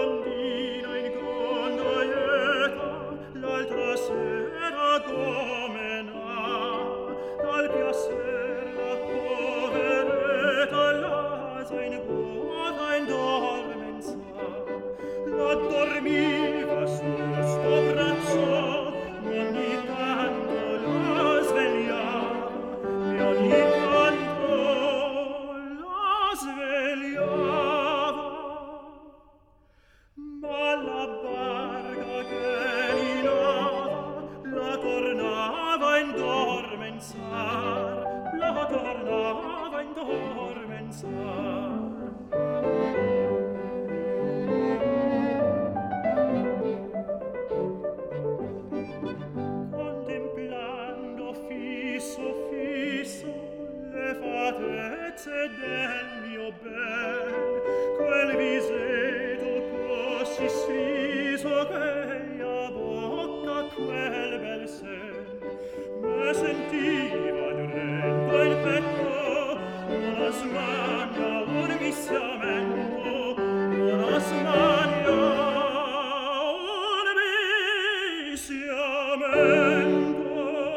bambina in gondolietta, l'altra sera domena, dal piacer la poveretta, l'asa in vuota in dormenza, la dormiva sul sto braccio, ogni tanto la svegliava, e ogni tanto la svegliava. Ma la barca che minava la tornava in dormenzar, la tornava in dormenzar. Contemplando fisso, fisso le fattezze del mio ben, quel visetto così sfiso che a bocca quel bel sen, me sentiva drengo il petto una smania, un mischiamento, una smania, un mischiamento,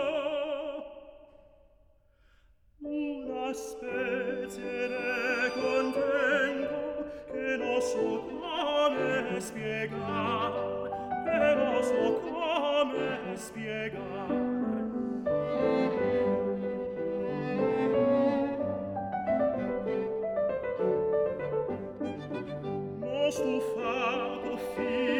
una specie de contento che non so come spiegar, che non so come spiegar. M'ho stufato